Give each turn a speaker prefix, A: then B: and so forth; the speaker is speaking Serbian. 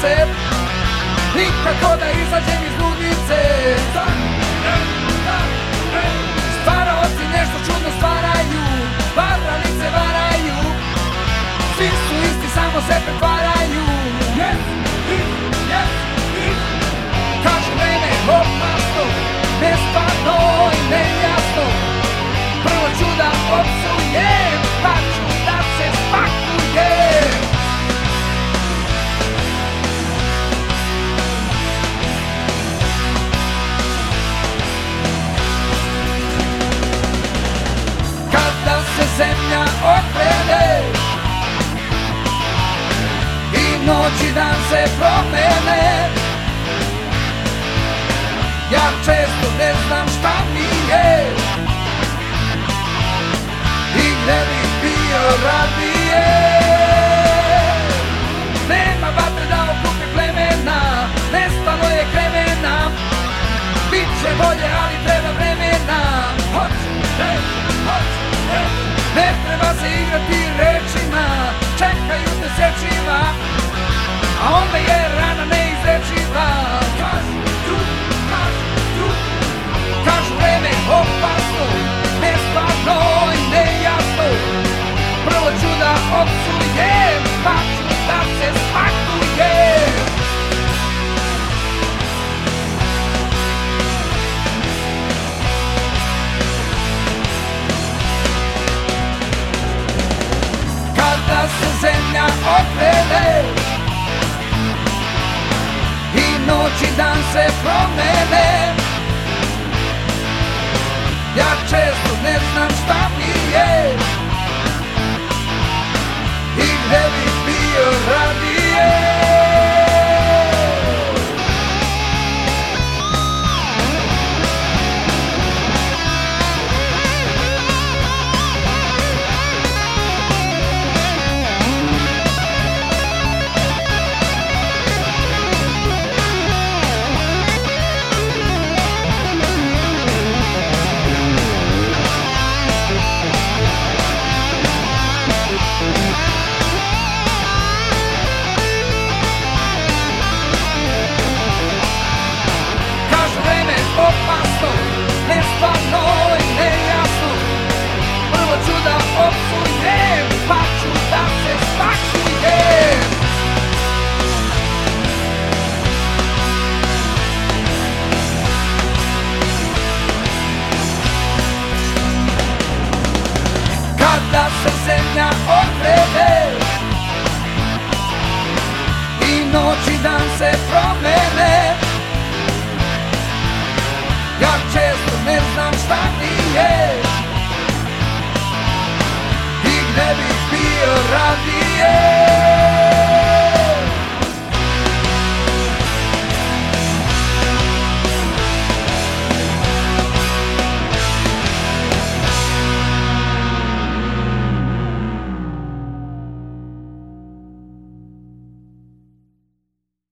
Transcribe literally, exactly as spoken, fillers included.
A: sunce, nikako da izađem iz ludnice. Stvaraoci nešto čudno stvaraju, varalice varaju, svi su isti, samo se pretvaraju. Yes, yes, yes, yes. Kaže vreme opasno, nestvarno i nejasno, prvo ću da opsujem, pa ću da se spakujem. Kada se zemlja okrene i noć i dan se promene, ja često ne znam šta mi je i gde bih bio radije. Nema vatre da okupi plemena, nestalo je kremena, bit će bolje ali treba vremena. Hoće, ne, hoće, ne, ne treba se igrati rečima, čekaju te sečima, a onda je rana